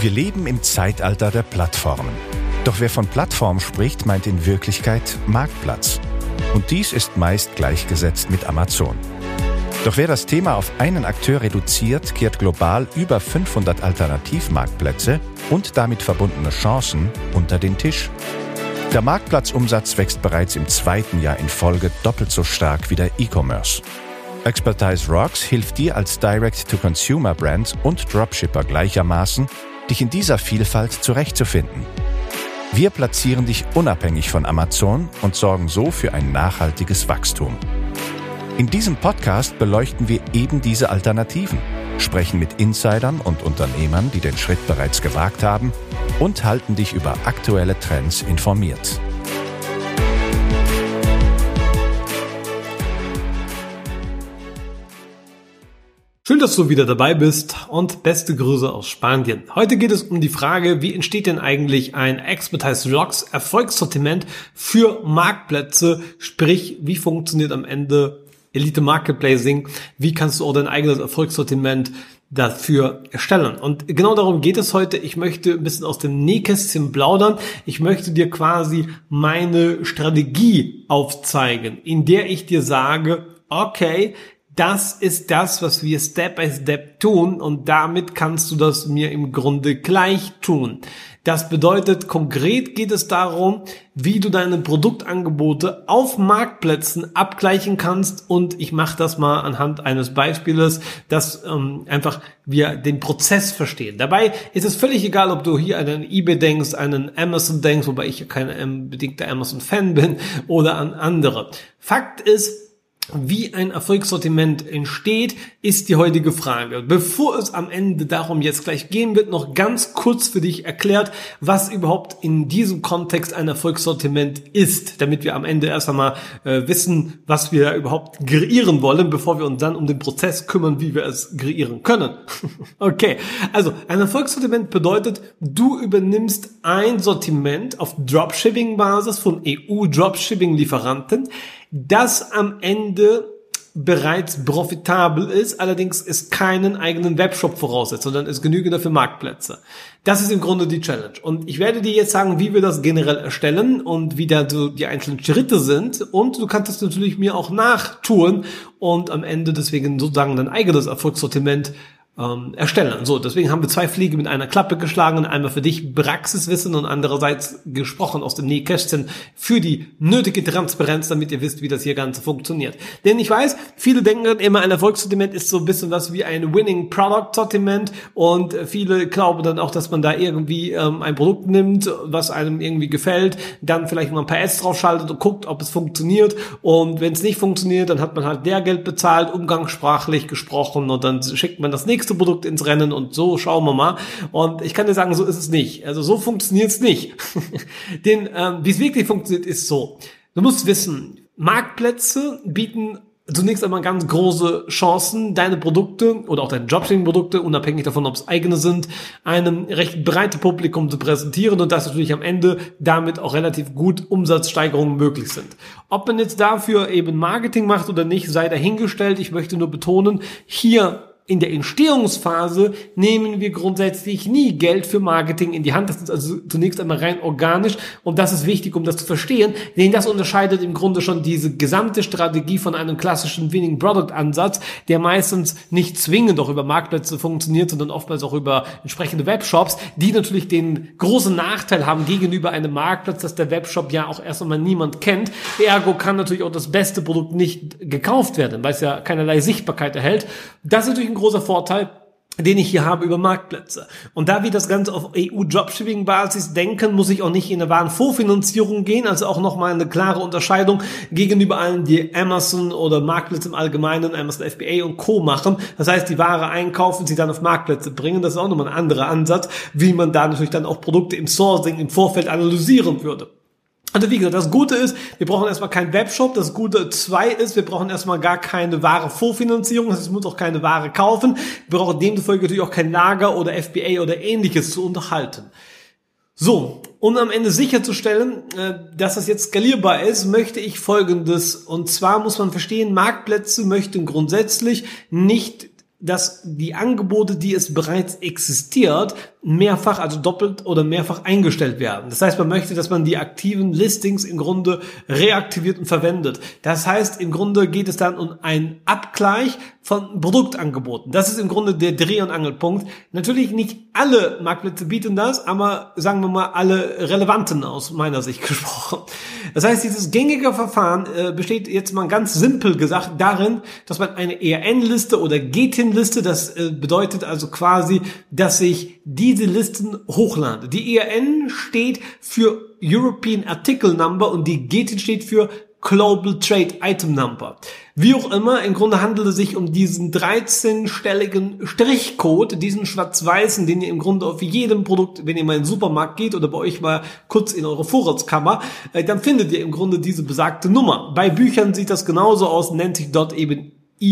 Wir leben im Zeitalter der Plattformen. Doch wer von Plattform spricht, meint in Wirklichkeit Marktplatz. Und dies ist meist gleichgesetzt mit Amazon. Doch wer das Thema auf einen Akteur reduziert, kehrt global über 500 Alternativmarktplätze und damit verbundene Chancen unter den Tisch. Der Marktplatzumsatz wächst bereits im 2. Jahr in Folge doppelt so stark wie der E-Commerce. Expertise Rocks hilft dir als Direct-to-Consumer-Brand und Dropshipper gleichermaßen, dich in dieser Vielfalt zurechtzufinden. Wir platzieren dich unabhängig von Amazon und sorgen so für ein nachhaltiges Wachstum. In diesem Podcast beleuchten wir eben diese Alternativen, sprechen mit Insidern und Unternehmern, die den Schritt bereits gewagt haben, und halten dich über aktuelle Trends informiert. Schön, dass du wieder dabei bist und beste Grüße aus Spanien. Heute geht es um die Frage, wie entsteht denn eigentlich ein Expertise Rocks Erfolgssortiment für Marktplätze, sprich, wie funktioniert am Ende Elite Marketplacing, wie kannst du auch dein eigenes Erfolgssortiment dafür erstellen. Und genau darum geht es heute. Ich möchte ein bisschen aus dem Nähkästchen plaudern. Ich möchte dir quasi meine Strategie aufzeigen, in der ich dir sage, okay, das ist das, was wir Step by Step tun und damit kannst du das mir im Grunde gleich tun. Das bedeutet, konkret geht es darum, wie du deine Produktangebote auf Marktplätzen abgleichen kannst und ich mache das mal anhand eines Beispieles, dass einfach wir den Prozess verstehen. Dabei ist es völlig egal, ob du hier an einen eBay denkst, an einen Amazon denkst, wobei ich ja kein bedingter Amazon-Fan bin, oder an andere. Fakt ist, wie ein Erfolgssortiment entsteht, ist die heutige Frage. Bevor es am Ende darum jetzt gleich gehen wird, noch ganz kurz für dich erklärt, was überhaupt in diesem Kontext ein Erfolgssortiment ist, damit wir am Ende erst einmal wissen, was wir überhaupt kreieren wollen, bevor wir uns dann um den Prozess kümmern, wie wir es kreieren können. Okay, also ein Erfolgssortiment bedeutet, du übernimmst ein Sortiment auf Dropshipping-Basis von EU-Dropshipping-Lieferanten, das am Ende bereits profitabel ist, allerdings es keinen eigenen Webshop voraussetzt, sondern es genügen dafür Marktplätze. Das ist im Grunde die Challenge. Und ich werde dir jetzt sagen, wie wir das generell erstellen und wie da so die einzelnen Schritte sind. Und du kannst das natürlich mir auch nachtun und am Ende deswegen sozusagen dein eigenes Erfolgssortiment erstellen. So, deswegen haben wir 2 Fliegen mit einer Klappe geschlagen, einmal für dich Praxiswissen und andererseits gesprochen aus dem Nähkästchen für die nötige Transparenz, damit ihr wisst, wie das hier Ganze funktioniert. Denn ich weiß, viele denken immer, ein Erfolgssortiment ist so ein bisschen was wie ein Winning Product Sortiment und viele glauben dann auch, dass man da irgendwie ein Produkt nimmt, was einem irgendwie gefällt, dann vielleicht mal ein paar Ads draufschaltet und guckt, ob es funktioniert und wenn es nicht funktioniert, dann hat man halt Lehrgeld bezahlt, umgangssprachlich gesprochen und dann schickt man das nächste Produkt ins Rennen und so schauen wir mal. Und ich kann dir sagen, so ist es nicht. Also so funktioniert es nicht. Denn wie es wirklich funktioniert, ist so. Du musst wissen, Marktplätze bieten zunächst einmal ganz große Chancen, deine Produkte oder auch deine Dropshipping-Produkte, unabhängig davon, ob es eigene sind, einem recht breiten Publikum zu präsentieren und dass natürlich am Ende damit auch relativ gut Umsatzsteigerungen möglich sind. Ob man jetzt dafür eben Marketing macht oder nicht, sei dahingestellt. Ich möchte nur betonen, hier in der Entstehungsphase nehmen wir grundsätzlich nie Geld für Marketing in die Hand. Das ist also zunächst einmal rein organisch und das ist wichtig, um das zu verstehen, denn das unterscheidet im Grunde schon diese gesamte Strategie von einem klassischen Winning Product Ansatz, der meistens nicht zwingend auch über Marktplätze funktioniert, sondern oftmals auch über entsprechende Webshops, die natürlich den großen Nachteil haben gegenüber einem Marktplatz, dass der Webshop ja auch erst einmal niemand kennt. Ergo kann natürlich auch das beste Produkt nicht gekauft werden, weil es ja keinerlei Sichtbarkeit erhält. Das ist natürlich ein großer Vorteil, den ich hier habe über Marktplätze. Und da wir das Ganze auf EU-Dropshipping-Basis denken, muss ich auch nicht in eine Warenvorfinanzierung gehen, also auch nochmal eine klare Unterscheidung gegenüber allen, die Amazon oder Marktplätze im Allgemeinen, Amazon FBA und Co. machen. Das heißt, die Ware einkaufen, sie dann auf Marktplätze bringen. Das ist auch nochmal ein anderer Ansatz, wie man da natürlich dann auch Produkte im Sourcing, im Vorfeld analysieren würde. Also wie gesagt, das Gute ist, wir brauchen erstmal keinen Webshop. Das Gute 2 ist, wir brauchen erstmal gar keine Ware Vorfinanzierung. Das heißt, es muss auch keine Ware kaufen. Wir brauchen demzufolge natürlich auch kein Lager oder FBA oder ähnliches zu unterhalten. So, um am Ende sicherzustellen, dass das jetzt skalierbar ist, möchte ich Folgendes. Und zwar muss man verstehen, Marktplätze möchten grundsätzlich nicht dass die Angebote, die es bereits existiert, mehrfach, also doppelt oder mehrfach eingestellt werden. Das heißt, man möchte, dass man die aktiven Listings im Grunde reaktiviert und verwendet. Das heißt, im Grunde geht es dann um einen Abgleich von Produktangeboten. Das ist im Grunde der Dreh- und Angelpunkt. Natürlich nicht alle Marktplätze bieten das, aber sagen wir mal alle relevanten aus meiner Sicht gesprochen. Das heißt, dieses gängige Verfahren besteht jetzt mal ganz simpel gesagt darin, dass man eine ERN-Liste oder GTIN-Liste, das bedeutet also quasi, dass ich diese Listen hochlade. Die ERN steht für European Article Number und die GTIN steht für Global Trade Item Number. Wie auch immer, im Grunde handelt es sich um diesen 13-stelligen Strichcode, diesen schwarz-weißen, den ihr im Grunde auf jedem Produkt, wenn ihr mal in den Supermarkt geht oder bei euch mal kurz in eure Vorratskammer, dann findet ihr im Grunde diese besagte Nummer. Bei Büchern sieht das genauso aus, nennt sich dort eben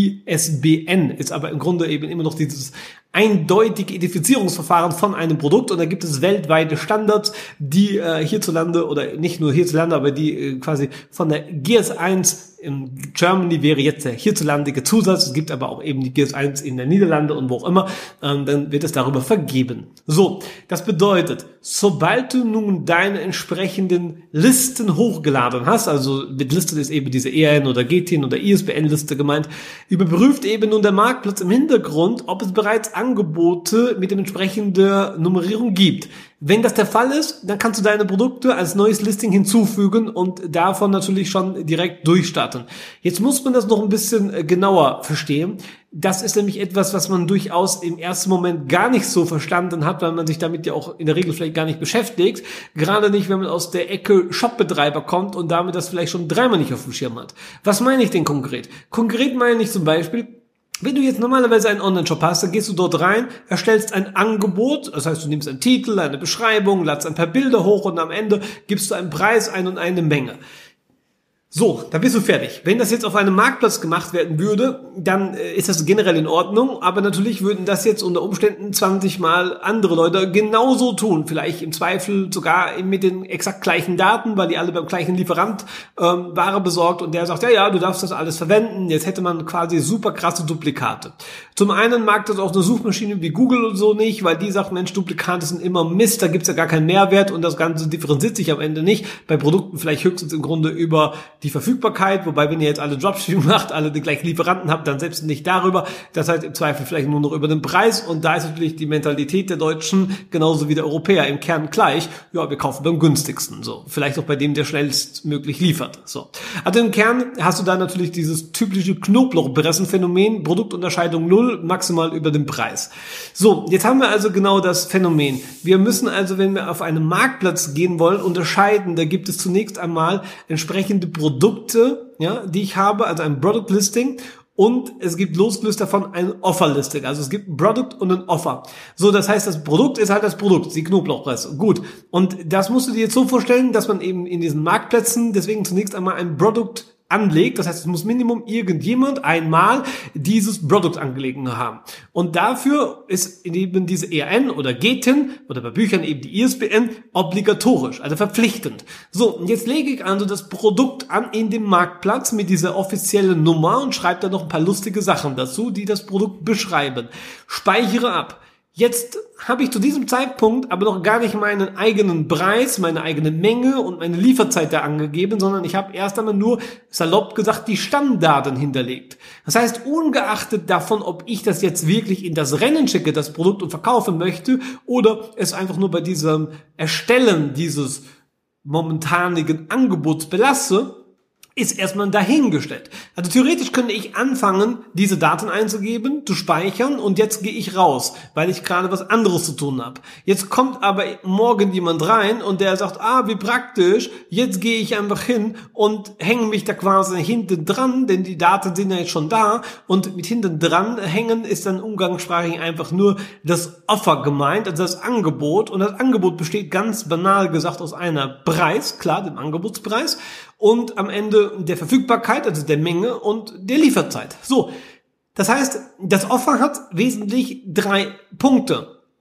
ISBN, ist aber im Grunde eben immer noch dieses eindeutige Identifizierungsverfahren von einem Produkt, und da gibt es weltweite Standards, die hierzulande oder nicht nur hierzulande, aber die quasi von der GS1 in Germany wäre jetzt der hierzulandige Zusatz. Es gibt aber auch eben die GS1 in der Niederlande und wo auch immer, dann wird es darüber vergeben. So, das bedeutet, sobald du nun deine entsprechenden Listen hochgeladen hast, also mit Liste ist eben diese ERN oder GTIN oder ISBN-Liste gemeint, überprüft eben nun der Marktplatz im Hintergrund, ob es bereits Angebote mit dem entsprechenden Nummerierung gibt. Wenn das der Fall ist, dann kannst du deine Produkte als neues Listing hinzufügen und davon natürlich schon direkt durchstarten. Jetzt muss man das noch ein bisschen genauer verstehen. Das ist nämlich etwas, was man durchaus im ersten Moment gar nicht so verstanden hat, weil man sich damit ja auch in der Regel vielleicht gar nicht beschäftigt. Gerade nicht, wenn man aus der Ecke Shopbetreiber kommt und damit das vielleicht schon dreimal nicht auf dem Schirm hat. Was meine ich denn konkret? Konkret meine ich zum Beispiel, wenn du jetzt normalerweise einen Online-Shop hast, dann gehst du dort rein, erstellst ein Angebot, das heißt, du nimmst einen Titel, eine Beschreibung, ladst ein paar Bilder hoch und am Ende gibst du einen Preis ein und eine Menge. So, dann bist du fertig. Wenn das jetzt auf einem Marktplatz gemacht werden würde, dann ist das generell in Ordnung, aber natürlich würden das jetzt unter Umständen 20 Mal andere Leute genauso tun. Vielleicht im Zweifel sogar mit den exakt gleichen Daten, weil die alle beim gleichen Lieferant Ware besorgt und der sagt, ja, du darfst das alles verwenden. Jetzt hätte man quasi super krasse Duplikate. Zum einen mag das auch eine Suchmaschine wie Google und so nicht, weil die sagt, Mensch, Duplikate sind immer Mist, da gibt's ja gar keinen Mehrwert und das Ganze differenziert sich am Ende nicht. Bei Produkten vielleicht höchstens im Grunde über die Verfügbarkeit, wobei wenn ihr jetzt alle Dropshipping macht, alle den gleichen Lieferanten habt, dann selbst nicht darüber, das heißt im Zweifel vielleicht nur noch über den Preis, und da ist natürlich die Mentalität der Deutschen genauso wie der Europäer im Kern gleich, ja, wir kaufen beim günstigsten, so, vielleicht auch bei dem, der schnellstmöglich liefert, so. Also im Kern hast du da natürlich dieses typische Knoblauchpressenphänomen, Produktunterscheidung 0, maximal über den Preis. So, jetzt haben wir also genau das Phänomen. Wir müssen also, wenn wir auf einen Marktplatz gehen wollen, unterscheiden, da gibt es zunächst einmal entsprechende Produkte, ja, die ich habe, also ein Product Listing, und es gibt losgelöst davon ein Offer Listing. Also es gibt ein Product und ein Offer. So, das heißt, das Produkt ist halt das Produkt, die Knoblauchpresse. Gut. Und das musst du dir jetzt so vorstellen, dass man eben in diesen Marktplätzen deswegen zunächst einmal ein Produkt anlegt. Das heißt, es muss Minimum irgendjemand einmal dieses Produkt angelegt haben. Und dafür ist eben diese ERN oder GTIN oder bei Büchern eben die ISBN obligatorisch, also verpflichtend. So, und jetzt lege ich also das Produkt an in dem Marktplatz mit dieser offiziellen Nummer und schreibe da noch ein paar lustige Sachen dazu, die das Produkt beschreiben. Speichere ab. Jetzt habe ich zu diesem Zeitpunkt aber noch gar nicht meinen eigenen Preis, meine eigene Menge und meine Lieferzeit da angegeben, sondern ich habe erst einmal nur, salopp gesagt, die Stammdaten hinterlegt. Das heißt, ungeachtet davon, ob ich das jetzt wirklich in das Rennen schicke, das Produkt, und verkaufen möchte, oder es einfach nur bei diesem Erstellen dieses momentanigen Angebots belasse, ist erstmal dahingestellt. Also theoretisch könnte ich anfangen, diese Daten einzugeben, zu speichern, und jetzt gehe ich raus, weil ich gerade was anderes zu tun habe. Jetzt kommt aber morgen jemand rein und der sagt, wie praktisch, jetzt gehe ich einfach hin und hänge mich da quasi hinten dran, denn die Daten sind ja jetzt schon da, und mit hinten dran hängen ist dann umgangssprachlich einfach nur das Offer gemeint, also das Angebot, und das Angebot besteht ganz banal gesagt aus einer Preis, klar, dem Angebotspreis, und am Ende der Verfügbarkeit, also der Menge, und der Lieferzeit. So, das heißt, das Offer hat wesentlich 3 Punkte.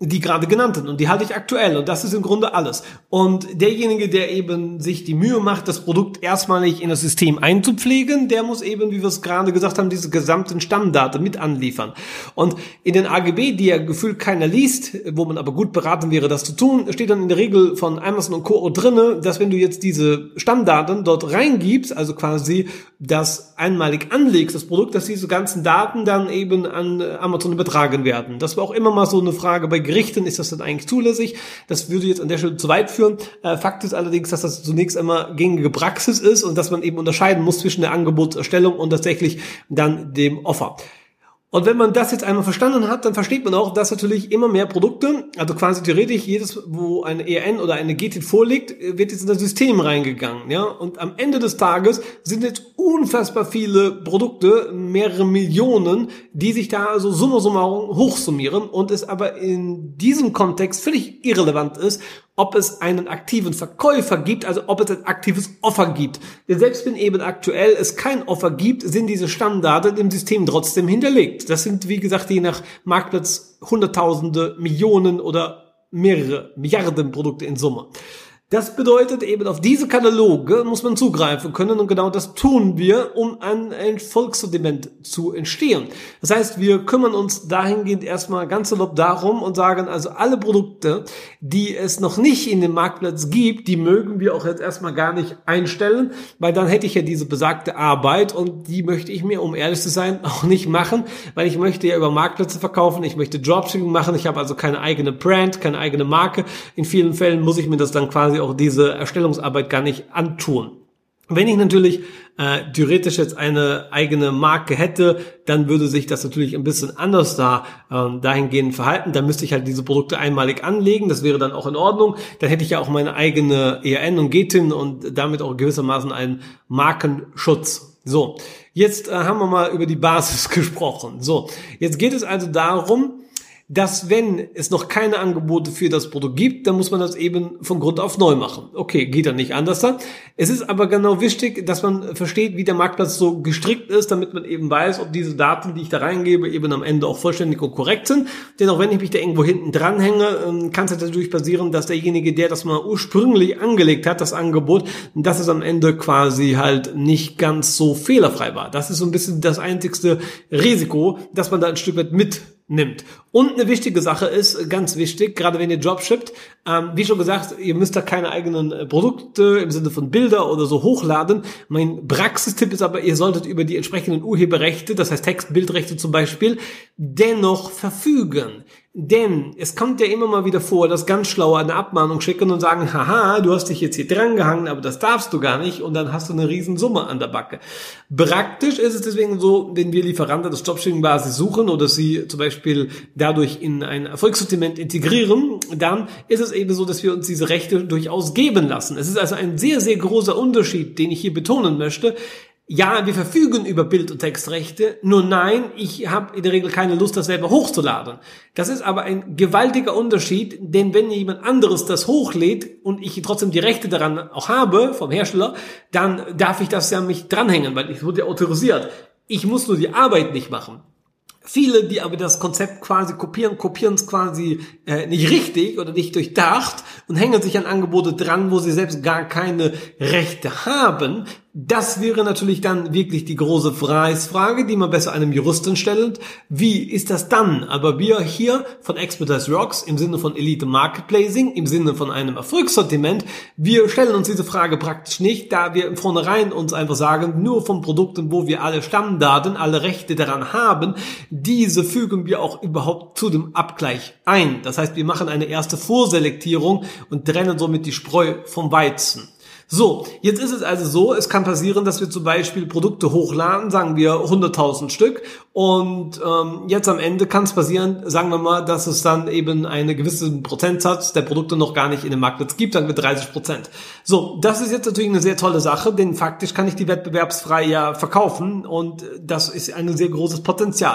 die gerade genannten, und die halte ich aktuell, und das ist im Grunde alles. Und derjenige, der eben sich die Mühe macht, das Produkt erstmalig in das System einzupflegen, der muss eben, wie wir es gerade gesagt haben, diese gesamten Stammdaten mit anliefern. Und in den AGB, die ja gefühlt keiner liest, wo man aber gut beraten wäre, das zu tun, steht dann in der Regel von Amazon und Co. drinne, dass wenn du jetzt diese Stammdaten dort reingibst, also quasi das einmalig anlegst, das Produkt, dass diese ganzen Daten dann eben an Amazon übertragen werden. Das war auch immer mal so eine Frage bei Gerichten, ist das dann eigentlich zulässig? Das würde jetzt an der Stelle zu weit führen. Fakt ist allerdings, dass das zunächst einmal gängige Praxis ist und dass man eben unterscheiden muss zwischen der Angebotserstellung und tatsächlich dann dem Offer. Und wenn man das jetzt einmal verstanden hat, dann versteht man auch, dass natürlich immer mehr Produkte, also quasi theoretisch jedes, wo eine ERN oder eine GTIT vorliegt, wird jetzt in das System reingegangen, ja. Und am Ende des Tages sind jetzt unfassbar viele Produkte, mehrere Millionen, die sich da also summa summarum hochsummieren und es aber in diesem Kontext völlig irrelevant ist, ob es einen aktiven Verkäufer gibt, also ob es ein aktives Offer gibt. Denn selbst wenn eben aktuell es kein Offer gibt, sind diese Stammdaten im System trotzdem hinterlegt. Das sind, wie gesagt, je nach Marktplatz Hunderttausende, Millionen oder mehrere Milliarden Produkte in Summe. Das bedeutet eben, auf diese Kataloge muss man zugreifen können und genau das tun wir, um ein Erfolgssortiment zu entstehen. Das heißt, wir kümmern uns dahingehend erstmal ganz salopp darum und sagen, also alle Produkte, die es noch nicht in dem Marktplatz gibt, die mögen wir auch jetzt erstmal gar nicht einstellen, weil dann hätte ich ja diese besagte Arbeit und die möchte ich mir, um ehrlich zu sein, auch nicht machen, weil ich möchte ja über Marktplätze verkaufen, ich möchte Dropshipping machen, ich habe also keine eigene Brand, keine eigene Marke. In vielen Fällen muss ich mir das dann quasi auch diese Erstellungsarbeit gar nicht antun. Wenn ich natürlich theoretisch jetzt eine eigene Marke hätte, dann würde sich das natürlich ein bisschen anders dahingehend verhalten. Dann müsste ich halt diese Produkte einmalig anlegen, das wäre dann auch in Ordnung. Dann hätte ich ja auch meine eigene ERN und GTIN und damit auch gewissermaßen einen Markenschutz. So, jetzt haben wir mal über die Basis gesprochen. So, jetzt geht es also darum, dass wenn es noch keine Angebote für das Produkt gibt, dann muss man das eben von Grund auf neu machen. Okay, geht dann nicht anders dann. Es ist aber genau wichtig, dass man versteht, wie der Marktplatz so gestrickt ist, damit man eben weiß, ob diese Daten, die ich da reingebe, eben am Ende auch vollständig und korrekt sind. Denn auch wenn ich mich da irgendwo hinten dranhänge, kann es natürlich passieren, dass derjenige, der das mal ursprünglich angelegt hat, das Angebot, dass es am Ende quasi halt nicht ganz so fehlerfrei war. Das ist so ein bisschen das einzigste Risiko, dass man da ein Stück weit mitnimmt. Und eine wichtige Sache ist, ganz wichtig, gerade wenn ihr Dropshippt, wie schon gesagt, ihr müsst da keine eigenen Produkte im Sinne von Bilder oder so hochladen. Mein Praxistipp ist aber, ihr solltet über die entsprechenden Urheberrechte, das heißt Text-, Bildrechte zum Beispiel, dennoch verfügen. Denn es kommt ja immer mal wieder vor, dass ganz Schlaue eine Abmahnung schicken und sagen, haha, du hast dich jetzt hier dran gehangen, aber das darfst du gar nicht und dann hast du eine riesen Summe an der Backe. Praktisch ist es deswegen so, wenn wir Lieferanten des Dropshipping-Basis suchen oder sie zum Beispiel dadurch in ein Erfolgssortiment integrieren, dann ist es eben so, dass wir uns diese Rechte durchaus geben lassen. Es ist also ein sehr, sehr großer Unterschied, den ich hier betonen möchte. Ja, wir verfügen über Bild- und Textrechte, nur nein, ich habe in der Regel keine Lust, das selber hochzuladen. Das ist aber ein gewaltiger Unterschied, denn wenn jemand anderes das hochlädt und ich trotzdem die Rechte daran auch habe vom Hersteller, dann darf ich das ja mich dranhängen, weil ich wurde ja autorisiert. Ich muss nur die Arbeit nicht machen. Viele, die aber das Konzept quasi kopieren es quasi nicht richtig oder nicht durchdacht und hängen sich an Angebote dran, wo sie selbst gar keine Rechte haben. Das wäre natürlich dann wirklich die große Preisfrage, die man besser einem Juristen stellt. Wie ist das dann? Aber wir hier von Expertise Rocks im Sinne von Elite Marketplacing, im Sinne von einem Erfolgssortiment, wir stellen uns diese Frage praktisch nicht, da wir im Vornherein uns einfach sagen, nur von Produkten, wo wir alle Stammdaten, alle Rechte daran haben, diese fügen wir auch überhaupt zu dem Abgleich ein. Das heißt, wir machen eine erste Vorselektierung und trennen somit die Spreu vom Weizen. So, jetzt ist es also so, es kann passieren, dass wir zum Beispiel Produkte hochladen, sagen wir 100.000 Stück und jetzt am Ende kann es passieren, sagen wir mal, dass es dann eben einen gewissen Prozentsatz der Produkte noch gar nicht in dem Marktplatz gibt, sagen wir 30%. So, das ist jetzt natürlich eine sehr tolle Sache, denn faktisch kann ich die wettbewerbsfrei ja verkaufen und das ist ein sehr großes Potenzial.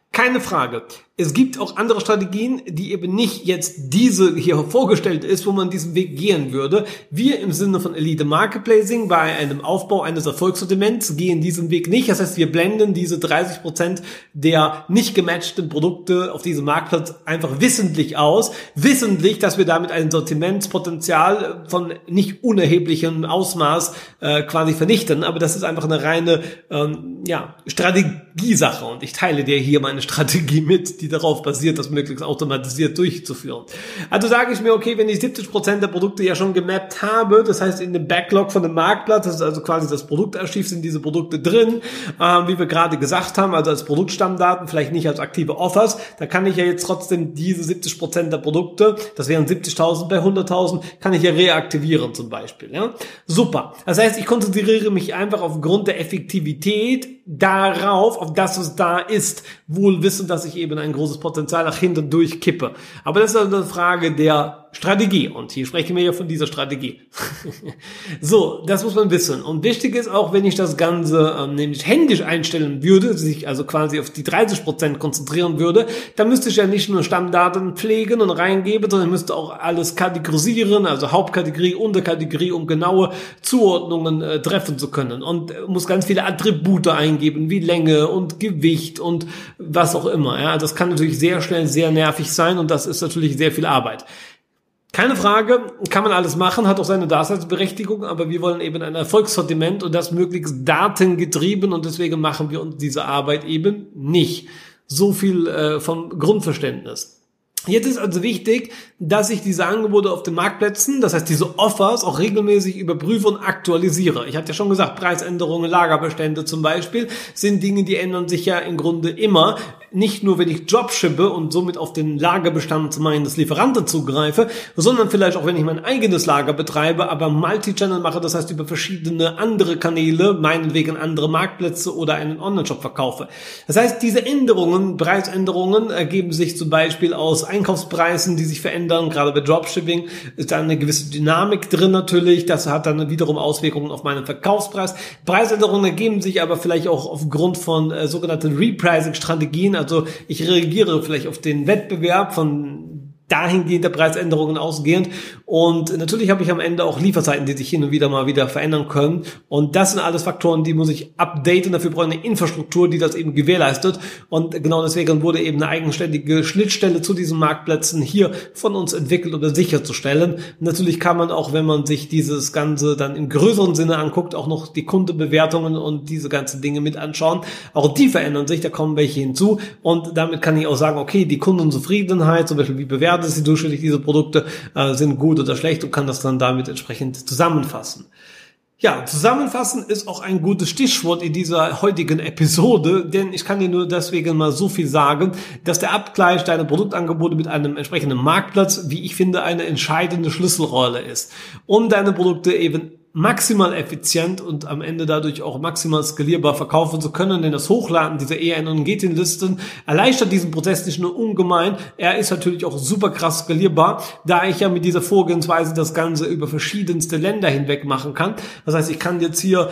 Keine Frage. Es gibt auch andere Strategien, die eben nicht jetzt diese hier vorgestellt ist, wo man diesen Weg gehen würde. Wir im Sinne von Elite Marketplacing bei einem Aufbau eines Erfolgssortiments gehen diesen Weg nicht. Das heißt, wir blenden diese 30% der nicht gematchten Produkte auf diesem Marktplatz einfach wissentlich aus. Wissentlich, dass wir damit ein Sortimentspotenzial von nicht unerheblichem Ausmaß quasi vernichten. Aber das ist einfach eine reine Strategiesache. Und ich teile dir hier meine Strategie mit, die darauf basiert, das möglichst automatisiert durchzuführen. Also sage ich mir, okay, wenn ich 70% der Produkte ja schon gemappt habe, das heißt in dem Backlog von dem Marktplatz, das ist also quasi das Produktarchiv, sind diese Produkte drin, wie wir gerade gesagt haben, also als Produktstammdaten, vielleicht nicht als aktive Offers, da kann ich ja jetzt trotzdem diese 70% der Produkte, das wären 70.000 bei 100.000, kann ich ja reaktivieren zum Beispiel. Ja? Super. Das heißt, ich konzentriere mich einfach aufgrund der Effektivität darauf, auf das, was da ist, wohl wissend, dass ich eben ein großes Potenzial nach hinten durchkippe. Aber das ist also eine Frage der Strategie. Und hier sprechen wir ja von dieser Strategie. So, das muss man wissen. Und wichtig ist auch, wenn ich das Ganze nämlich händisch einstellen würde, sich also quasi auf die 30% konzentrieren würde, dann müsste ich ja nicht nur Stammdaten pflegen und reingeben, sondern müsste auch alles kategorisieren, also Hauptkategorie, Unterkategorie, um genaue Zuordnungen treffen zu können. Und muss ganz viele Attribute eingeben, wie Länge und Gewicht und was auch immer. Ja, das kann natürlich sehr schnell sehr nervig sein und das ist natürlich sehr viel Arbeit. Keine Frage, kann man alles machen, hat auch seine Daseinsberechtigung, aber wir wollen eben ein Erfolgssortiment und das möglichst datengetrieben und deswegen machen wir uns diese Arbeit eben nicht. So viel vom Grundverständnis. Jetzt ist also wichtig, dass ich diese Angebote auf den Marktplätzen, das heißt diese Offers, auch regelmäßig überprüfe und aktualisiere. Ich hatte ja schon gesagt, Preisänderungen, Lagerbestände zum Beispiel, sind Dinge, die ändern sich ja im Grunde immer. Nicht nur, wenn ich Dropshippe und somit auf den Lagerbestand meines Lieferanten zugreife, sondern vielleicht auch, wenn ich mein eigenes Lager betreibe, aber Multi-Channel mache, das heißt über verschiedene andere Kanäle, meinetwegen andere Marktplätze oder einen Online-Shop verkaufe. Das heißt, diese Änderungen, Preisänderungen ergeben sich zum Beispiel aus Einkaufspreisen, die sich verändern. Gerade bei Dropshipping ist da eine gewisse Dynamik drin natürlich. Das hat dann wiederum Auswirkungen auf meinen Verkaufspreis. Preisänderungen ergeben sich aber vielleicht auch aufgrund von sogenannten Repricing-Strategien. Also ich reagiere vielleicht auf den Wettbewerb von dahingehende Preisänderungen ausgehend und natürlich habe ich am Ende auch Lieferzeiten, die sich hin und wieder mal wieder verändern können und das sind alles Faktoren, die muss ich updaten, dafür brauche ich eine Infrastruktur, die das eben gewährleistet und genau deswegen wurde eben eine eigenständige Schnittstelle zu diesen Marktplätzen hier von uns entwickelt, um das sicherzustellen. Natürlich kann man auch, wenn man sich dieses Ganze dann im größeren Sinne anguckt, auch noch die Kundenbewertungen und diese ganzen Dinge mit anschauen. Auch die verändern sich, da kommen welche hinzu und damit kann ich auch sagen, okay, die Kundenzufriedenheit, zum Beispiel wie bewertet sie durchschnittlich diese Produkte, sind gut oder schlecht und kann das dann damit entsprechend zusammenfassen. Ja, zusammenfassen ist auch ein gutes Stichwort in dieser heutigen Episode, denn ich kann dir nur deswegen mal so viel sagen, dass der Abgleich deiner Produktangebote mit einem entsprechenden Marktplatz, wie ich finde, eine entscheidende Schlüsselrolle ist, um deine Produkte eben maximal effizient und am Ende dadurch auch maximal skalierbar verkaufen zu können, denn das Hochladen dieser EN- und GTN-Listen erleichtert diesen Prozess nicht nur ungemein, er ist natürlich auch super krass skalierbar, da ich ja mit dieser Vorgehensweise das Ganze über verschiedenste Länder hinweg machen kann. Das heißt, ich kann jetzt hier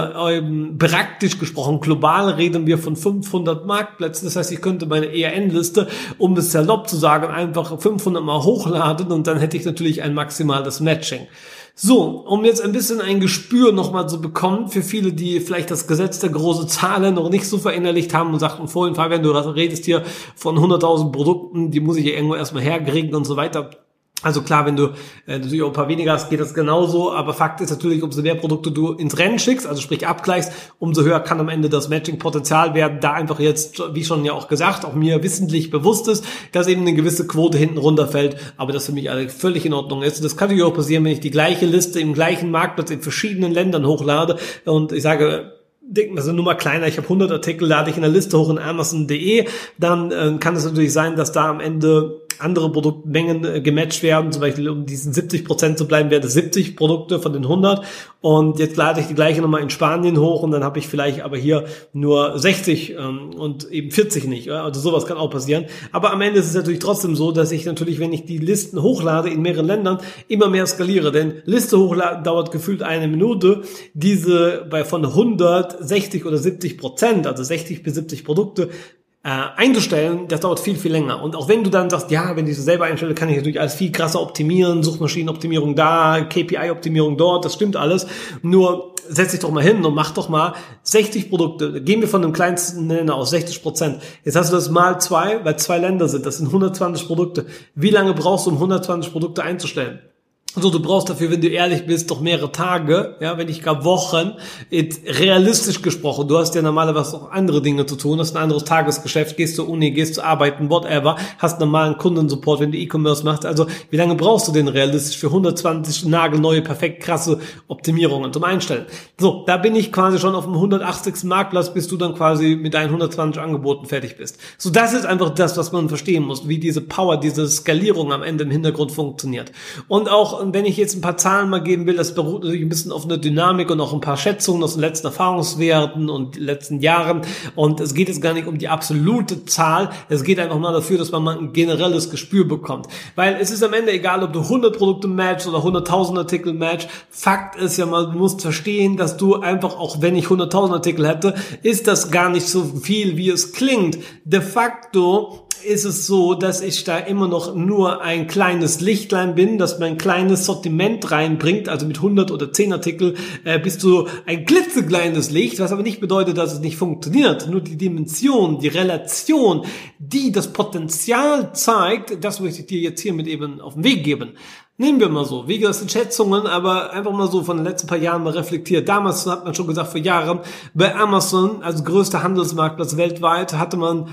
praktisch gesprochen, global reden wir von 500 Marktplätzen, das heißt, ich könnte meine EN-Liste, um es salopp zu sagen, einfach 500 Mal hochladen und dann hätte ich natürlich ein maximales Matching. So, um jetzt ein bisschen ein Gespür nochmal zu bekommen, für viele, die vielleicht das Gesetz der großen Zahlen noch nicht so verinnerlicht haben und sagten vorhin, Fabian, du redest hier von 100.000 Produkten, die muss ich ja irgendwo erstmal herkriegen und so weiter. Also klar, wenn du natürlich auch ein paar weniger hast, geht das genauso, aber Fakt ist natürlich, umso mehr Produkte du ins Rennen schickst, also sprich abgleichst, umso höher kann am Ende das Matching-Potenzial werden, da einfach jetzt, wie schon ja auch gesagt, auch mir wissentlich bewusst ist, dass eben eine gewisse Quote hinten runterfällt, aber das für mich alles völlig in Ordnung ist. Das kann natürlich auch passieren, wenn ich die gleiche Liste im gleichen Marktplatz in verschiedenen Ländern hochlade und ich sage, denken wir, sind nur mal kleiner, ich habe 100 Artikel, lade ich in der Liste hoch in Amazon.de, dann kann es natürlich sein, dass da am Ende andere Produktmengen gematcht werden, zum Beispiel um diesen 70% zu bleiben, wären das 70 Produkte von den 100 und jetzt lade ich die gleiche nochmal in Spanien hoch und dann habe ich vielleicht aber hier nur 60 und eben 40 nicht, also sowas kann auch passieren, aber am Ende ist es natürlich trotzdem so, dass ich natürlich, wenn ich die Listen hochlade in mehreren Ländern, immer mehr skaliere, denn Liste hochladen dauert gefühlt eine Minute, diese von 100 60 oder 70%, also 60 bis 70 Produkte, einzustellen, das dauert viel, viel länger. Und auch wenn du dann sagst, ja, wenn ich das selber einstelle, kann ich natürlich alles viel krasser optimieren, Suchmaschinenoptimierung da, KPI-Optimierung dort, das stimmt alles. Nur setz dich doch mal hin und mach doch mal 60 Produkte. Gehen wir von dem kleinsten Nenner aus, 60%. Jetzt hast du das mal 2, weil 2 Länder sind. Das sind 120 Produkte. Wie lange brauchst du, um 120 Produkte einzustellen? Also du brauchst dafür, wenn du ehrlich bist, doch mehrere Tage, ja, wenn nicht gar Wochen. Realistisch gesprochen, du hast ja normalerweise auch andere Dinge zu tun, hast ein anderes Tagesgeschäft, gehst zur Uni, gehst zur Arbeiten, whatever, hast normalen Kundensupport, wenn du E-Commerce machst. Also wie lange brauchst du denn realistisch für 120 nagelneue, perfekt krasse Optimierungen zum Einstellen? So, da bin ich quasi schon auf dem 180. Marktplatz, bis du dann quasi mit deinen 120 Angeboten fertig bist. So, das ist einfach das, was man verstehen muss, wie diese Power, diese Skalierung am Ende im Hintergrund funktioniert. Und auch wenn ich jetzt ein paar Zahlen mal geben will, das beruht natürlich ein bisschen auf einer Dynamik und auch ein paar Schätzungen aus den letzten Erfahrungswerten und letzten Jahren. Und es geht jetzt gar nicht um die absolute Zahl. Es geht einfach mal dafür, dass man mal ein generelles Gespür bekommt. Weil es ist am Ende egal, ob du 100 Produkte matchst oder 100.000 Artikel matchst. Fakt ist ja mal, du musst verstehen, dass du einfach, auch wenn ich 100.000 Artikel hätte, ist das gar nicht so viel, wie es klingt. De facto ist es so, dass ich da immer noch nur ein kleines Lichtlein bin, dass mein kleines Sortiment reinbringt, also mit 100 oder 10 Artikel bist du ein klitzekleines Licht, was aber nicht bedeutet, dass es nicht funktioniert. Nur die Dimension, die Relation, die das Potenzial zeigt, das möchte ich dir jetzt hiermit eben auf den Weg geben. Nehmen wir mal so, wie gesagt, das sind Schätzungen, aber einfach mal so von den letzten paar Jahren mal reflektiert. Damals hat man schon gesagt, vor Jahren, bei Amazon, als größter Handelsmarktplatz weltweit, hatte man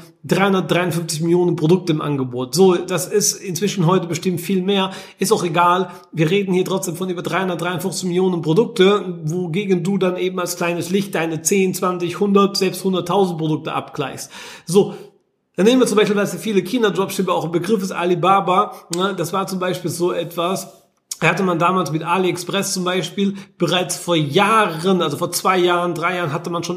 353 Millionen Produkte im Angebot. So, das ist inzwischen heute bestimmt viel mehr. Ist auch egal. Wir reden hier trotzdem von über 353 Millionen Produkte, wogegen du dann eben als kleines Licht deine 10, 20, 100, selbst 100.000 Produkte abgleichst. So. Dann nehmen wir zum Beispiel, was viele China-Dropshipper auch ein Begriff ist, Alibaba. Das war zum Beispiel so etwas, hatte man damals mit AliExpress zum Beispiel bereits vor Jahren, also vor 2 Jahren, 3 Jahren, hatte man schon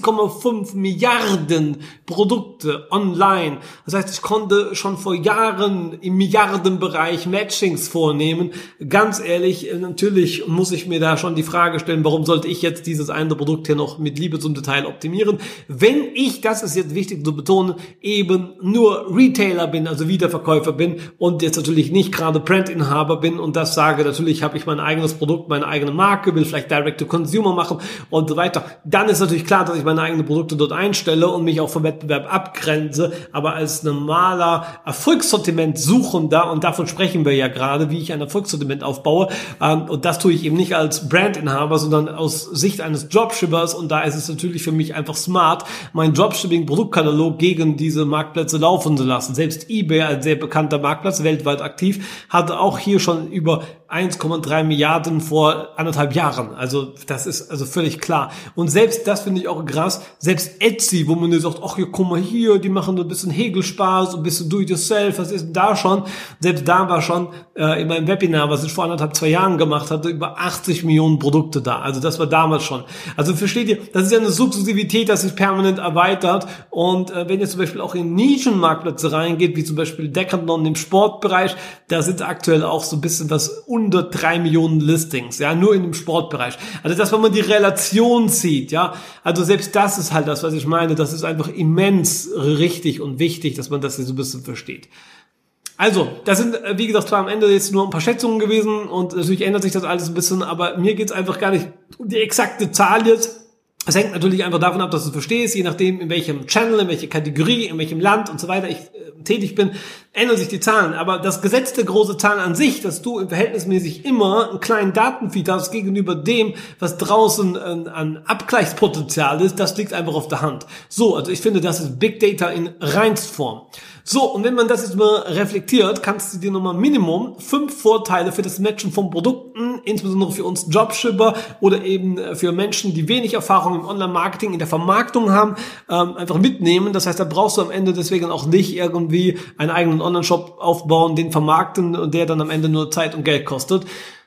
1,5 Milliarden Produkte online. Das heißt, ich konnte schon vor Jahren im Milliardenbereich Matchings vornehmen. Ganz ehrlich, natürlich muss ich mir da schon die Frage stellen, warum sollte ich jetzt dieses eine Produkt hier noch mit Liebe zum Detail optimieren, wenn ich, das ist jetzt wichtig zu betonen, eben nur Retailer bin, also Wiederverkäufer bin und jetzt natürlich nicht gerade Brandinhaber bin und das sage, natürlich habe ich mein eigenes Produkt, meine eigene Marke, will vielleicht Direct-to-Consumer machen und so weiter. Dann ist natürlich klar, dass ich meine eigenen Produkte dort einstelle und mich auch vom Wettbewerb abgrenze. Aber als normaler Erfolgssortiment-Suchender, und davon sprechen wir ja gerade, wie ich ein Erfolgssortiment aufbaue, und das tue ich eben nicht als Brandinhaber, sondern aus Sicht eines Dropshippers, und da ist es natürlich für mich einfach smart, meinen Dropshipping-Produktkatalog gegen diese Marktplätze laufen zu lassen. Selbst eBay, ein sehr bekannter Marktplatz, weltweit aktiv, hatte auch hier schon über 1,3 Milliarden vor 1,5 Jahren. Also das ist also völlig klar. Und selbst das finde ich auch krass. Selbst Etsy, wo man nur sagt, ach ja, guck mal hier, die machen so ein bisschen Hegelspaß, ein bisschen do-it-yourself, was ist denn da schon? Selbst da war schon in meinem Webinar, was ich vor 1,5, 2 Jahren gemacht hatte, über 80 Millionen Produkte da. Also das war damals schon. Also versteht ihr, das ist ja eine Sukzessivität, das sich permanent erweitert. Und wenn ihr zum Beispiel auch in Nischenmarktplätze reingeht, wie zum Beispiel Decathlon im Sportbereich, da sind aktuell auch so ein bisschen was unter 3 Millionen Listings, ja, nur in dem Sportbereich. Also das, wenn man die Relation sieht, ja, also selbst das ist halt das, was ich meine, das ist einfach immens richtig und wichtig, dass man das hier so ein bisschen versteht. Also, das sind, wie gesagt, zwar am Ende jetzt nur ein paar Schätzungen gewesen und natürlich ändert sich das alles ein bisschen, aber mir geht's einfach gar nicht um die exakte Zahl jetzt. Es hängt natürlich einfach davon ab, dass du es verstehst, je nachdem, in welchem Channel, in welcher Kategorie, in welchem Land und so weiter ich tätig bin, ändern sich die Zahlen. Aber das Gesetz der großen Zahlen an sich, dass du verhältnismäßig immer einen kleinen Datenfeed hast gegenüber dem, was draußen an Abgleichspotenzial ist, das liegt einfach auf der Hand. So, also ich finde, das ist Big Data in Reinstform. So, und wenn man das jetzt mal reflektiert, kannst du dir nochmal Minimum 5 Vorteile für das Matchen von Produkten, insbesondere für uns Dropshipper oder eben für Menschen, die wenig Erfahrung im Online-Marketing, in der Vermarktung haben, einfach mitnehmen. Das heißt, da brauchst du am Ende deswegen auch nicht irgendwie einen eigenen Online-Shop aufbauen, den vermarkten und der dann am Ende nur Zeit und Geld kostet.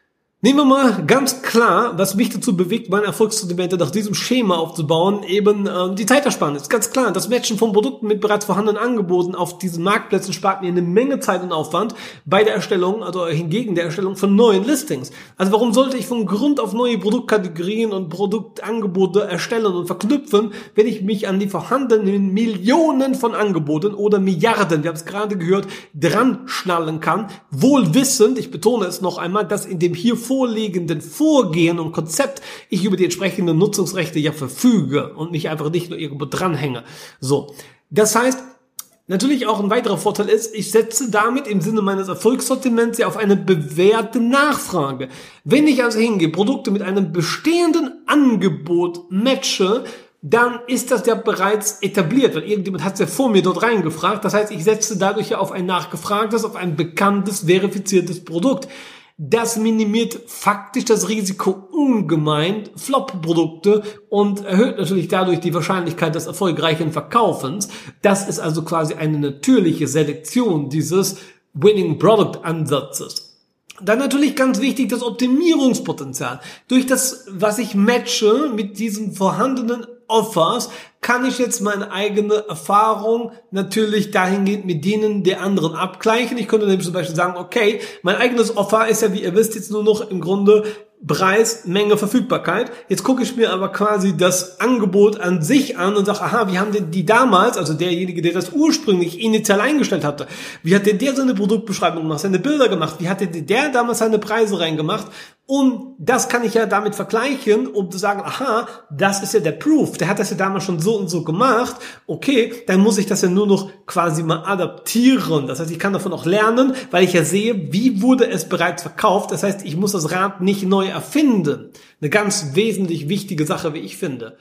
Nehmen wir mal ganz klar, was mich dazu bewegt, meine Erfolgssortimente nach diesem Schema aufzubauen, eben die Zeitersparnis. Ganz klar, das Matchen von Produkten mit bereits vorhandenen Angeboten auf diesen Marktplätzen spart mir eine Menge Zeit und Aufwand bei der Erstellung, also hingegen der Erstellung von neuen Listings. Also warum sollte ich von Grund auf neue Produktkategorien und Produktangebote erstellen und verknüpfen, wenn ich mich an die vorhandenen Millionen von Angeboten oder Milliarden, wir haben es gerade gehört, dran schnallen kann, wohl wissend, ich betone es noch einmal, dass in dem hier vorliegenden Vorgehen und Konzept ich über die entsprechenden Nutzungsrechte ja verfüge und mich einfach nicht nur irgendwo dranhänge. So, das heißt, natürlich auch ein weiterer Vorteil ist, ich setze damit im Sinne meines Erfolgssortiments ja auf eine bewährte Nachfrage. Wenn ich also hingehe, Produkte mit einem bestehenden Angebot matche, dann ist das ja bereits etabliert, weil irgendjemand hat es ja vor mir dort reingefragt. Das heißt, ich setze dadurch ja auf ein nachgefragtes, auf ein bekanntes, verifiziertes Produkt. Das minimiert faktisch das Risiko ungemein, Flop-Produkte, und erhöht natürlich dadurch die Wahrscheinlichkeit des erfolgreichen Verkaufens. Das ist also quasi eine natürliche Selektion dieses Winning Product Ansatzes. Dann natürlich ganz wichtig das Optimierungspotenzial. Durch das, was ich matche mit diesen vorhandenen Offers, kann ich jetzt meine eigene Erfahrung natürlich dahingehend mit denen der anderen abgleichen. Ich könnte nämlich zum Beispiel sagen, okay, mein eigenes Offer ist ja, wie ihr wisst, jetzt nur noch im Grunde Preis, Menge, Verfügbarkeit. Jetzt gucke ich mir aber quasi das Angebot an sich an und sage, aha, wie haben denn die damals, also derjenige, der das ursprünglich initial eingestellt hatte, wie hat denn der seine Produktbeschreibung gemacht, seine Bilder gemacht, wie hat denn der damals seine Preise reingemacht? Und das kann ich ja damit vergleichen, um zu sagen, aha, das ist ja der Proof, der hat das ja damals schon so und so gemacht, okay, dann muss ich das ja nur noch quasi mal adaptieren. Das heißt, ich kann davon auch lernen, weil ich ja sehe, wie wurde es bereits verkauft. Das heißt, ich muss das Rad nicht neu erfinden. Eine ganz wesentlich wichtige Sache, wie ich finde.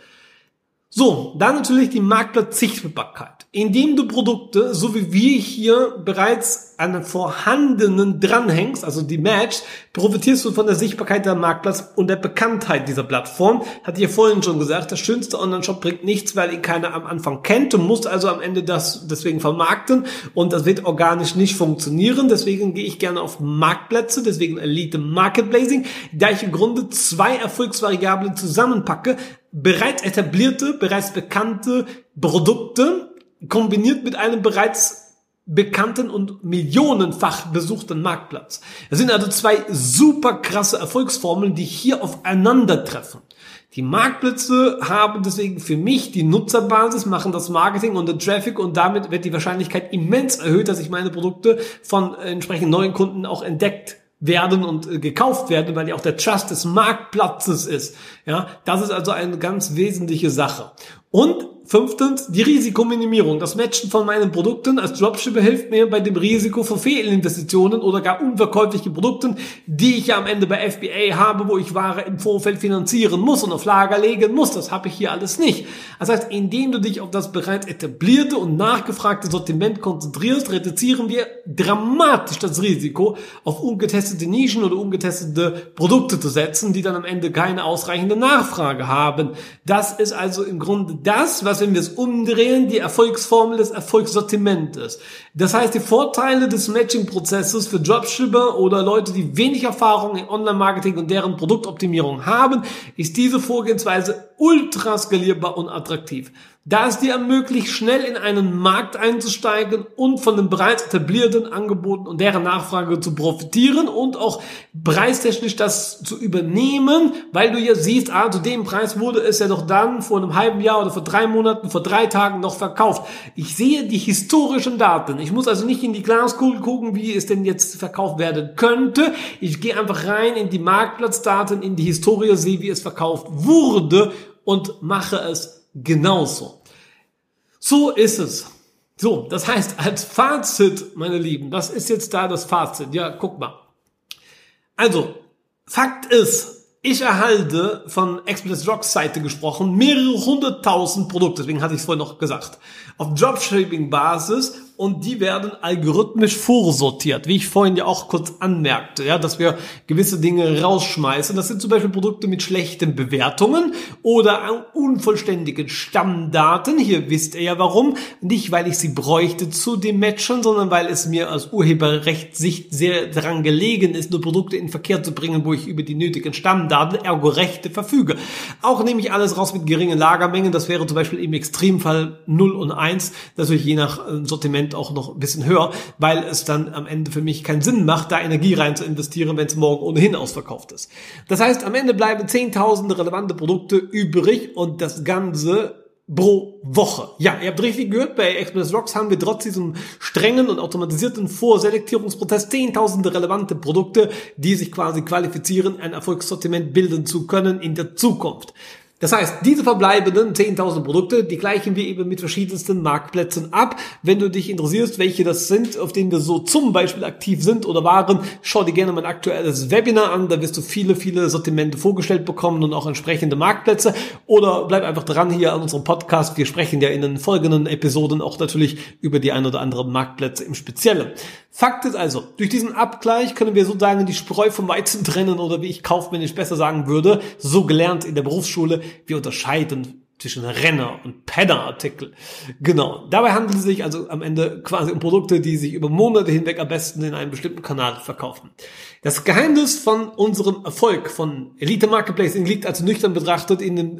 So, dann natürlich die Marktplatz-Sichtbarkeit. Indem du Produkte, so wie wir hier, bereits an vorhandenen dranhängst, also die Match, profitierst du von der Sichtbarkeit der Marktplatz und der Bekanntheit dieser Plattform. Hatte ich ja vorhin schon gesagt, der schönste Online-Shop bringt nichts, weil ihn keiner am Anfang kennt. Du musst also am Ende das deswegen vermarkten und das wird organisch nicht funktionieren. Deswegen gehe ich gerne auf Marktplätze, deswegen Elite Marketplacing, da ich im Grunde zwei Erfolgsvariablen zusammenpacke: bereits etablierte, bereits bekannte Produkte kombiniert mit einem bereits bekannten und millionenfach besuchten Marktplatz. Das sind also zwei super krasse Erfolgsformeln, die hier aufeinandertreffen. Die Marktplätze haben deswegen für mich die Nutzerbasis, machen das Marketing und den Traffic, und damit wird die Wahrscheinlichkeit immens erhöht, dass ich meine Produkte von entsprechend neuen Kunden auch entdeckt werden und gekauft werden, weil ja auch der Trust des Marktplatzes ist. Ja, das ist also eine ganz wesentliche Sache. Und fünftens, die Risikominimierung. Das Matchen von meinen Produkten als Dropshipper hilft mir bei dem Risiko von Fehlinvestitionen oder gar unverkäuflichen Produkten, die ich ja am Ende bei FBA habe, wo ich Ware im Vorfeld finanzieren muss und auf Lager legen muss. Das habe ich hier alles nicht. Das heißt, indem du dich auf das bereits etablierte und nachgefragte Sortiment konzentrierst, reduzieren wir dramatisch das Risiko, auf ungetestete Nischen oder ungetestete Produkte zu setzen, die dann am Ende keine ausreichende Nachfrage haben. Das ist also im Grunde das, was, wenn wir es umdrehen, die Erfolgsformel des Erfolgssortiments ist. Das heißt, die Vorteile des Matching-Prozesses für Dropshipper oder Leute, die wenig Erfahrung in Online-Marketing und deren Produktoptimierung haben, ist diese Vorgehensweise ultra skalierbar und attraktiv. Da es dir ermöglicht, schnell in einen Markt einzusteigen und von den bereits etablierten Angeboten und deren Nachfrage zu profitieren und auch preistechnisch das zu übernehmen, weil du ja siehst, zu dem Preis wurde es ja doch dann vor einem halben Jahr oder vor 3 Monaten, vor 3 Tagen noch verkauft. Ich sehe die historischen Daten. Ich muss also nicht in die Glaskugel gucken, wie es denn jetzt verkauft werden könnte. Ich gehe einfach rein in die Marktplatzdaten, in die Historie, sehe, wie es verkauft wurde und mache es genauso. So ist es. So, das heißt, als Fazit, meine Lieben, das ist jetzt da das Fazit. Ja, guck mal. Also, Fakt ist, ich erhalte von Express Rocks Seite gesprochen mehrere 100.000 Produkte, deswegen hatte ich es vorhin noch gesagt, auf Dropshipping-Basis, und die werden algorithmisch vorsortiert, wie ich vorhin ja auch kurz anmerkte, ja, dass wir gewisse Dinge rausschmeißen. Das sind zum Beispiel Produkte mit schlechten Bewertungen oder unvollständigen Stammdaten. Hier wisst ihr ja warum. Nicht, weil ich sie bräuchte zu dem Matchen, sondern weil es mir aus Urheberrechtssicht sehr daran gelegen ist, nur Produkte in den Verkehr zu bringen, wo ich über die nötigen Stammdaten, ergo Rechte, verfüge. Auch nehme ich alles raus mit geringen Lagermengen. Das wäre zum Beispiel im Extremfall 0 und 1, natürlich je nach Sortiment auch noch ein bisschen höher, weil es dann am Ende für mich keinen Sinn macht, da Energie rein zu investieren, wenn es morgen ohnehin ausverkauft ist. Das heißt, am Ende bleiben 10.000 relevante Produkte übrig und das Ganze pro Woche. Ja, ihr habt richtig gehört, bei Express Rocks haben wir trotz diesem strengen und automatisierten Vorselektierungsprozess 10.000 relevante Produkte, die sich quasi qualifizieren, ein Erfolgssortiment bilden zu können in der Zukunft. Das heißt, diese verbleibenden 10.000 Produkte, die gleichen wir eben mit verschiedensten Marktplätzen ab. Wenn du dich interessierst, welche das sind, auf denen wir so zum Beispiel aktiv sind oder waren, schau dir gerne mein aktuelles Webinar an. Da wirst du viele Sortimente vorgestellt bekommen und auch entsprechende Marktplätze. Oder bleib einfach dran hier an unserem Podcast. Wir sprechen ja in den folgenden Episoden auch natürlich über die ein oder andere Marktplätze im Speziellen. Fakt ist also, durch diesen Abgleich können wir sozusagen die Spreu vom Weizen trennen oder wie ich kaufmännisch besser sagen würde, so gelernt in der Berufsschule, wir unterscheiden zwischen Renner- und Penner-Artikel. Genau. Dabei handelt es sich also am Ende quasi um Produkte, die sich über Monate hinweg am besten in einem bestimmten Kanal verkaufen. Das Geheimnis von unserem Erfolg von Elite Marketplacing liegt also nüchtern betrachtet in dem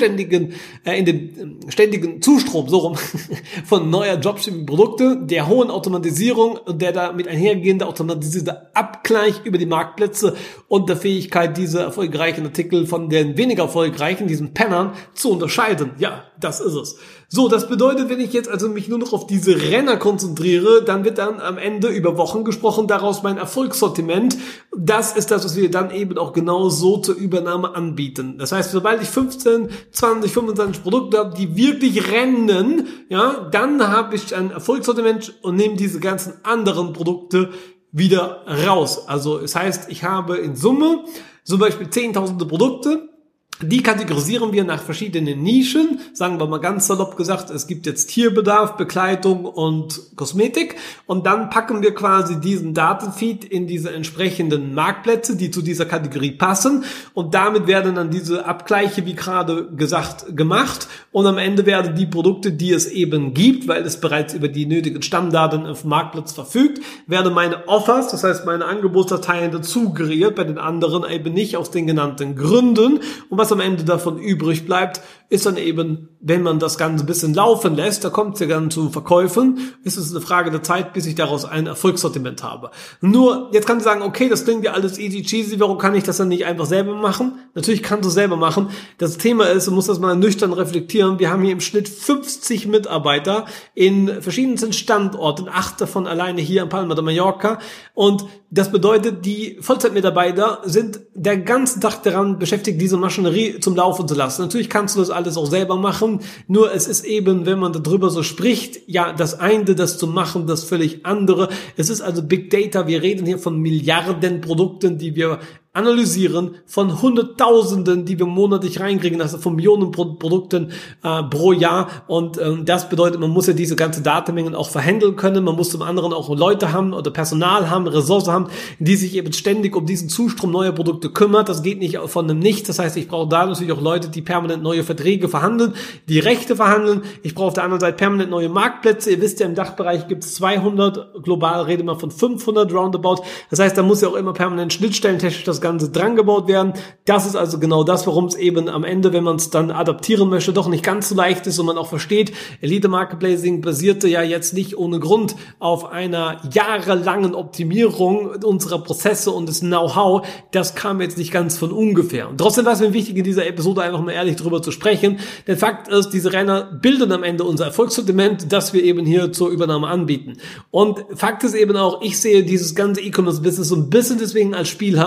ständigen Zustrom, so rum, von neuer Dropshipping-Produkte, der hohen Automatisierung und der damit einhergehende automatisierte Abgleich über die Marktplätze und der Fähigkeit, diese erfolgreichen Artikel von den weniger erfolgreichen, diesen Pennern, zu unterscheiden. Ja, das ist es. So, das bedeutet, wenn ich jetzt also mich nur noch auf diese Renner konzentriere, dann wird dann am Ende über Wochen gesprochen, daraus mein Erfolgssortiment. Das ist das, was wir dann eben auch genau so zur Übernahme anbieten. Das heißt, sobald ich 15, 20, 25 Produkte habe, die wirklich rennen, ja, dann habe ich ein Erfolgssortiment und nehme diese ganzen anderen Produkte wieder raus. Also es heißt, ich habe in Summe zum Beispiel 10.000 Produkte. Die kategorisieren wir nach verschiedenen Nischen, sagen wir mal ganz salopp gesagt, es gibt jetzt Tierbedarf, Bekleidung und Kosmetik und dann packen wir quasi diesen Datenfeed in diese entsprechenden Marktplätze, die zu dieser Kategorie passen und damit werden dann diese Abgleiche, wie gerade gesagt, gemacht und am Ende werden die Produkte, die es eben gibt, weil es bereits über die nötigen Stammdaten auf dem Marktplatz verfügt, werden meine Offers, das heißt meine Angebotsdateien dazu kreiert, bei den anderen eben nicht aus den genannten Gründen und was am Ende davon übrig bleibt, ist dann eben, wenn man das Ganze ein bisschen laufen lässt, da kommt es ja dann zu Verkäufen, ist es eine Frage der Zeit, bis ich daraus ein Erfolgssortiment habe. Nur, jetzt kannst du sagen, okay, das klingt ja alles easy cheesy, warum kann ich das dann nicht einfach selber machen? Natürlich kannst du selber machen. Das Thema ist, du musst das mal nüchtern reflektieren, wir haben hier im Schnitt 50 Mitarbeiter in verschiedensten Standorten, 8 davon alleine hier in Palma de Mallorca und das bedeutet, die Vollzeitmitarbeiter sind den ganzen Tag daran beschäftigt, diese Maschinerie zum Laufen zu lassen. Natürlich kannst du das alles auch selber machen, nur es ist eben, wenn man darüber so spricht, ja, das eine, das zu machen, das völlig andere. Es ist also Big Data, wir reden hier von Milliarden Produkten, die wir analysieren, von Hunderttausenden, die wir monatlich reinkriegen, also von Millionen Produkten pro Jahr und das bedeutet, man muss ja diese ganze Datenmengen auch verhandeln können, man muss zum anderen auch Leute haben oder Personal haben, Ressourcen haben, die sich eben ständig um diesen Zustrom neuer Produkte kümmert, das geht nicht von einem Nichts, das heißt, ich brauche da natürlich auch Leute, die permanent neue Verträge verhandeln, die Rechte verhandeln, ich brauche auf der anderen Seite permanent neue Marktplätze, ihr wisst ja, im Dachbereich gibt es 200, global reden wir von 500 roundabout, das heißt, da muss ja auch immer permanent schnittstellentechnisch das Ganze dran gebaut werden. Das ist also genau das, warum es eben am Ende, wenn man es dann adaptieren möchte, doch nicht ganz so leicht ist und man auch versteht, Elite Marketplacing basierte ja jetzt nicht ohne Grund auf einer jahrelangen Optimierung unserer Prozesse und des Know-how. Das kam jetzt nicht ganz von ungefähr. Und trotzdem war es mir wichtig, in dieser Episode einfach mal ehrlich drüber zu sprechen. Denn Fakt ist, diese Renner bilden am Ende unser Erfolgssortiment, das wir eben hier zur Übernahme anbieten. Und Fakt ist eben auch, ich sehe dieses ganze E-Commerce-Business so ein bisschen deswegen als spielhaft,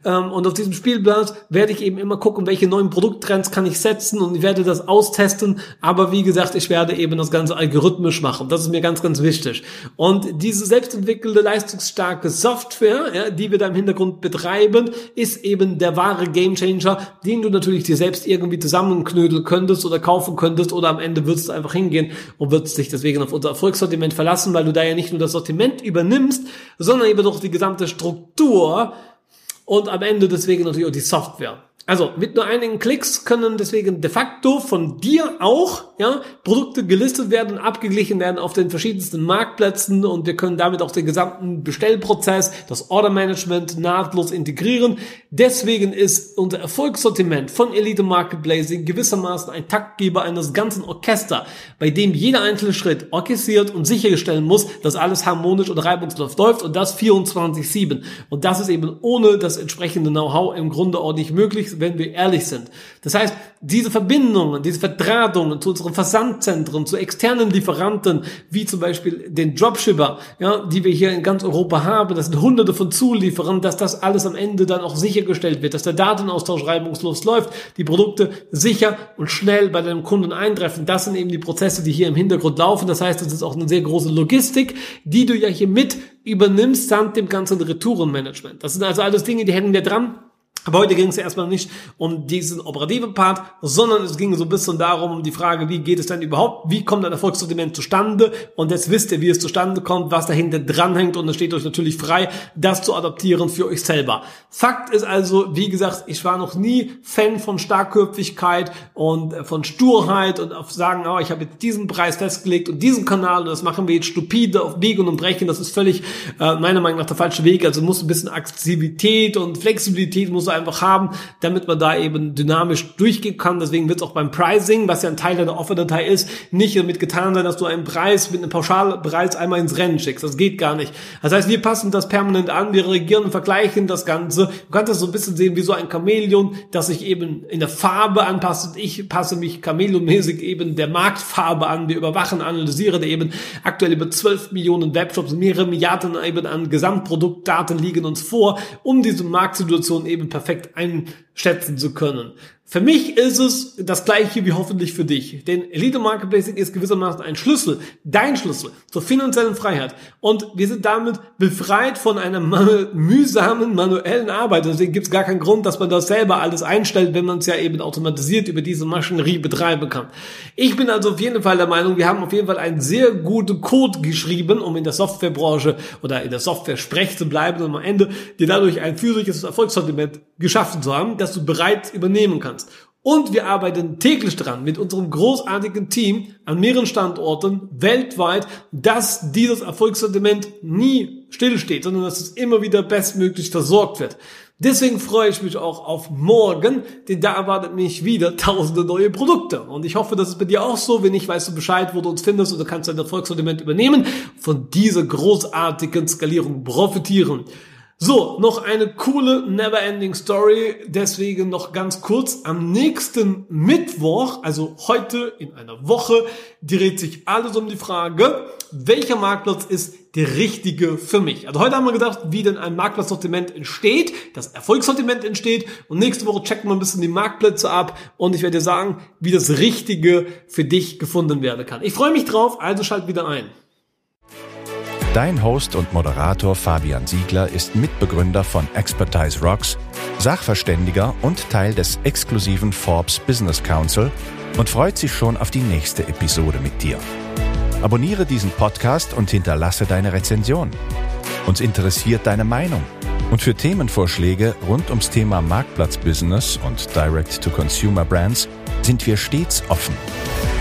Und auf diesem Spielplatz werde ich eben immer gucken, welche neuen Produkttrends kann ich setzen und ich werde das austesten. Aber wie gesagt, ich werde eben das Ganze algorithmisch machen. Das ist mir ganz, ganz wichtig. Und diese selbstentwickelte, leistungsstarke Software, ja, die wir da im Hintergrund betreiben, ist eben der wahre Gamechanger, den du natürlich dir selbst irgendwie zusammenknödeln könntest oder kaufen könntest oder am Ende würdest du einfach hingehen und würdest dich deswegen auf unser Erfolgssortiment verlassen, weil du da ja nicht nur das Sortiment übernimmst, sondern eben auch die gesamte Struktur und am Ende deswegen natürlich auch die Software. Also mit nur einigen Klicks können deswegen de facto von dir auch Produkte gelistet werden und abgeglichen werden auf den verschiedensten Marktplätzen und wir können damit auch den gesamten Bestellprozess, das Order-Management nahtlos integrieren. Deswegen ist unser Erfolgssortiment von Elite Marketplacing gewissermaßen ein Taktgeber eines ganzen Orchesters, bei dem jeder einzelne Schritt orchestriert und sicherstellen muss, dass alles harmonisch und reibungslos läuft und das 24/7. Und das ist eben ohne das entsprechende Know-how im Grunde auch nicht möglich, wenn wir ehrlich sind. Das heißt, diese Verbindungen, diese Verdrahtungen zu unseren Versandzentren, zu externen Lieferanten, wie zum Beispiel den Dropshipper, die wir hier in ganz Europa haben, das sind hunderte von Zulieferern, dass das alles am Ende dann auch sichergestellt wird, dass der Datenaustausch reibungslos läuft, die Produkte sicher und schnell bei deinem Kunden eintreffen. Das sind eben die Prozesse, die hier im Hintergrund laufen. Das heißt, das ist auch eine sehr große Logistik, die du ja hier mit übernimmst samt dem ganzen Retourenmanagement. Das sind also alles Dinge, die hängen dir dran. Aber heute ging es ja erstmal nicht um diesen operativen Part, sondern es ging so ein bisschen darum, um die Frage, wie geht es denn überhaupt, wie kommt ein Erfolgssortiment zustande und jetzt wisst ihr, wie es zustande kommt, was dahinter dranhängt und es steht euch natürlich frei, das zu adaptieren für euch selber. Fakt ist also, wie gesagt, ich war noch nie Fan von Starkköpfigkeit und von Sturheit und auf sagen, ich habe jetzt diesen Preis festgelegt und diesen Kanal und das machen wir jetzt stupide auf Biegen und Brechen, das ist völlig meiner Meinung nach der falsche Weg, also muss ein bisschen Akzessivität und Flexibilität muss einfach haben, damit man da eben dynamisch durchgehen kann. Deswegen wird es auch beim Pricing, was ja ein Teil deiner Offerdatei ist, nicht damit getan sein, dass du einen Preis mit einem Pauschalpreis einmal ins Rennen schickst. Das geht gar nicht. Das heißt, wir passen das permanent an, wir reagieren und vergleichen das Ganze. Du kannst das so ein bisschen sehen wie so ein Chamäleon, das sich eben in der Farbe anpasst. Ich passe mich chamäleonmäßig eben der Marktfarbe an. Wir überwachen, analysieren eben aktuell über 12 Millionen Webshops, mehrere Milliarden eben an Gesamtproduktdaten liegen uns vor, um diese Marktsituation eben perfekt einschätzen zu können. Für mich ist es das Gleiche wie hoffentlich für dich. Denn Elite Marketplacing ist gewissermaßen ein Schlüssel, dein Schlüssel zur finanziellen Freiheit. Und wir sind damit befreit von einer mühsamen, manuellen Arbeit. Deswegen gibt es gar keinen Grund, dass man das selber alles einstellt, wenn man es ja eben automatisiert über diese Maschinerie betreiben kann. Ich bin also auf jeden Fall der Meinung, wir haben auf jeden Fall einen sehr guten Code geschrieben, um in der Softwarebranche oder in der Software-Sprech zu bleiben und am Ende dir dadurch ein physisches Erfolgssortiment geschaffen zu haben, das du bereits übernehmen kannst. Und wir arbeiten täglich dran mit unserem großartigen Team an mehreren Standorten weltweit, dass dieses Erfolgssortiment nie stillsteht, sondern dass es immer wieder bestmöglich versorgt wird. Deswegen freue ich mich auch auf morgen, denn da erwartet mich wieder tausende neue Produkte. Und ich hoffe, das ist bei dir auch so. Wenn nicht, weißt du Bescheid, wo du uns findest und du kannst dein Erfolgssortiment übernehmen, von dieser großartigen Skalierung profitieren. So, noch eine coole Neverending Story, deswegen noch ganz kurz, am nächsten Mittwoch, also heute in einer Woche, dreht sich alles um die Frage, welcher Marktplatz ist der richtige für mich. Also heute haben wir gedacht, wie denn ein Marktplatzsortiment entsteht, das Erfolgssortiment entsteht und nächste Woche checken wir ein bisschen die Marktplätze ab und ich werde dir sagen, wie das Richtige für dich gefunden werden kann. Ich freue mich drauf, also schalt wieder ein. Dein Host und Moderator Fabian Siegler ist Mitbegründer von Expertise Rocks, Sachverständiger und Teil des exklusiven Forbes Business Council und freut sich schon auf die nächste Episode mit dir. Abonniere diesen Podcast und hinterlasse deine Rezension. Uns interessiert deine Meinung. Und für Themenvorschläge rund ums Thema Marktplatzbusiness und Direct-to-Consumer Brands sind wir stets offen.